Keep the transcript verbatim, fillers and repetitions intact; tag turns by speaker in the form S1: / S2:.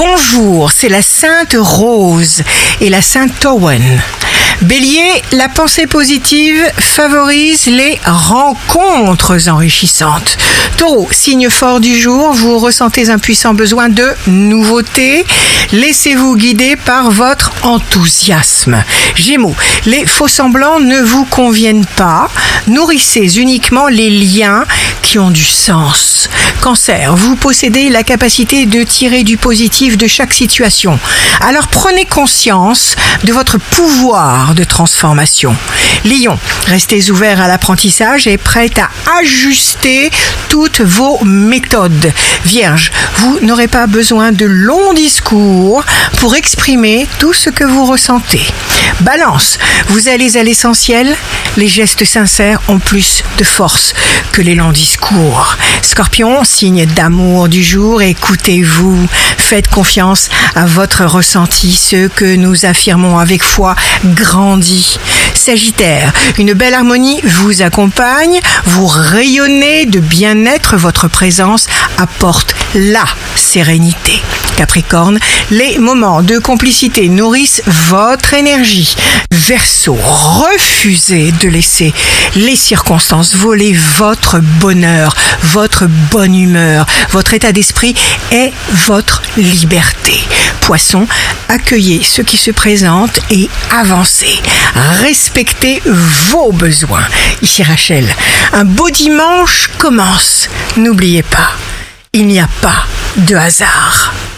S1: Bonjour, c'est la Sainte Rose et la Sainte Owen. Bélier, la pensée positive favorise les rencontres enrichissantes. Taureau, signe fort du jour, vous ressentez un puissant besoin de nouveauté. Laissez-vous guider par votre enthousiasme. Gémeaux, les faux-semblants ne vous conviennent pas. Nourrissez uniquement les liens qui ont du sens. Cancer, vous possédez la capacité de tirer du positif de chaque situation. Alors prenez conscience de votre pouvoir de transformation. Lion, restez ouvert à l'apprentissage et prêt à ajuster toutes vos méthodes. Vierge, vous n'aurez pas besoin de longs discours pour exprimer tout ce que vous ressentez. Balance, vous allez à l'essentiel. Les gestes sincères ont plus de force que les longs discours. Scorpion, signe d'amour du jour, écoutez-vous. Faites confiance à votre ressenti. Ce que nous affirmons avec foi grandit. Sagittaire, une belle harmonie vous accompagne. Vous rayonnez de bien-être. Votre présence apporte la sérénité. Capricorne, les moments de complicité nourrissent votre énergie. Verseau, refusez de laisser les circonstances voler votre bonheur, votre bonne humeur. Votre état d'esprit est votre liberté. Poisson, accueillez ce qui se présente et avancez. Respectez vos besoins. Ici Rachel, un beau dimanche commence. N'oubliez pas, il n'y a pas de hasard.